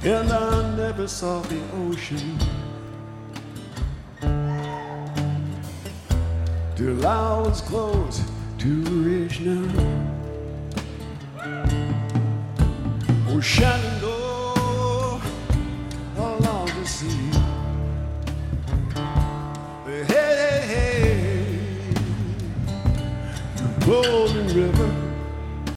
and I never saw the ocean till I was close to Richmond. Oh, Shenandoah, along the sea. Hey, hey, hey, the Golden River.